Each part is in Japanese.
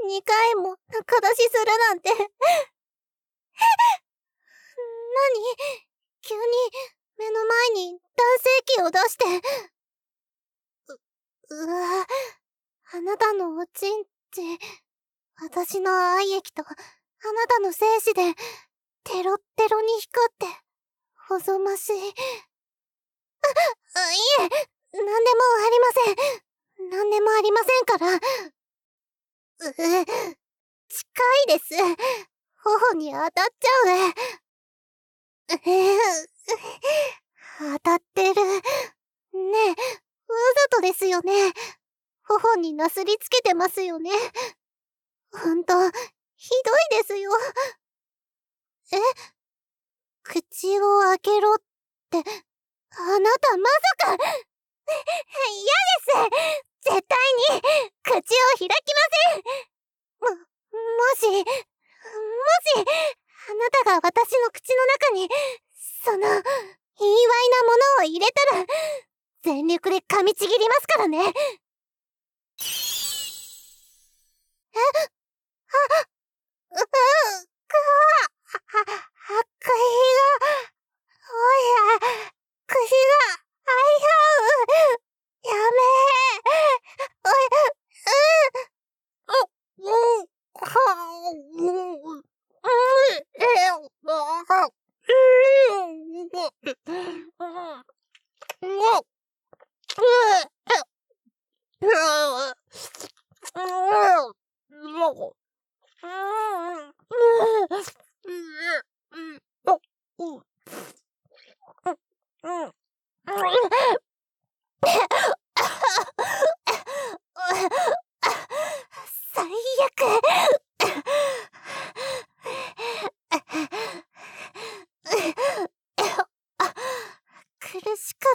2回も仲出しするなんて。何？急に目の前に男性器を出して。わ、あなたのおちんち、私の愛液とあなたの精子でテロッテロに光っておぞましい。いえ、なんでもありません。なんでもありませんから。近いです。頬に当たっちゃう。当たってる。ねえ、わざとですよね。頬になすりつけてますよね。ほんと、ひどいですよ。え？口を開けろって、あなたまさか。嫌です。絶対に口を開きません。もし、あなたが私の口の中に、その、卑猥なものを入れたら、全力で噛みちぎりますからね。口が、おや、口が、開いちゃう。やめ最悪。苦しかった。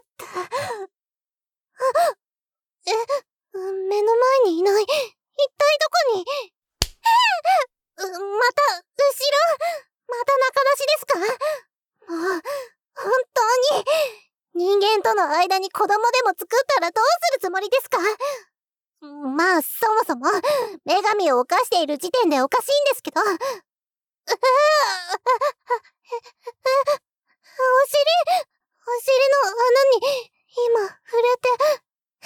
目の前にいない。一体どこに？また、後ろ？また中出しですか？もう、本当に、人間との間に子供でも作ったらどうするつもりですか？まあ、そもそも、女神を犯している時点でおかしいんですけど。お尻、お尻の穴に、今、触れて、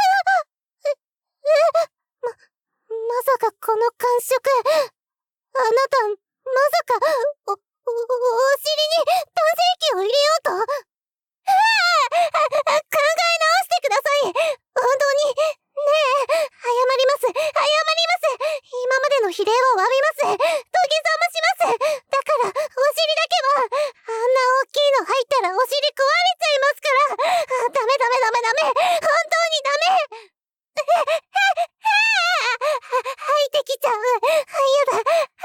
まさかこの感触、あなた、まさか、お尻に男性器を入れようと？考え直してください。本当に。ねえ、謝ります。謝ります。今までの比例を詫びます。土下座もします。だから、お尻だけは、あんな大きいの入ったらお尻壊れちゃいますから。ダメ。本当にダメ。入ってきちゃう。やだ。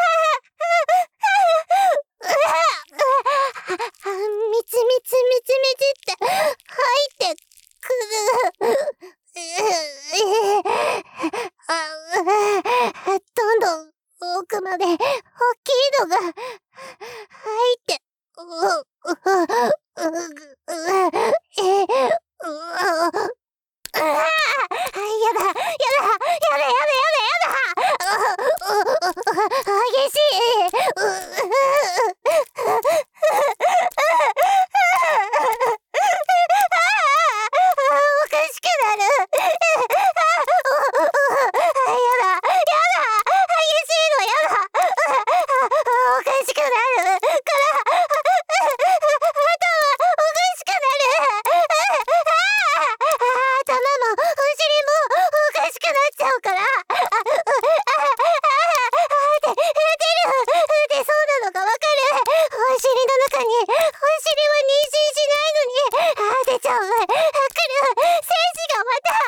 みちって入ってくる。どんどん奥まで大きいのが入って激しおかしくなる。激しいのやだ。おかしくなるから頭おかしくなる。頭もお尻もおかしくなっちゃうから。出そうなのがわかる。お尻の中にお尻は妊娠しないのに出ちゃう。来る。精子がまた。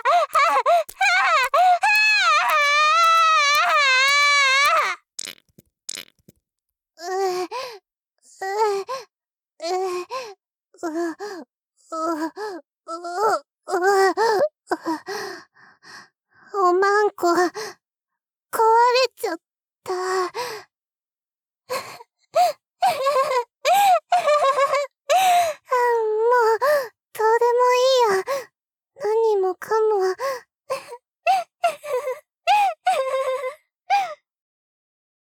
おまんこ。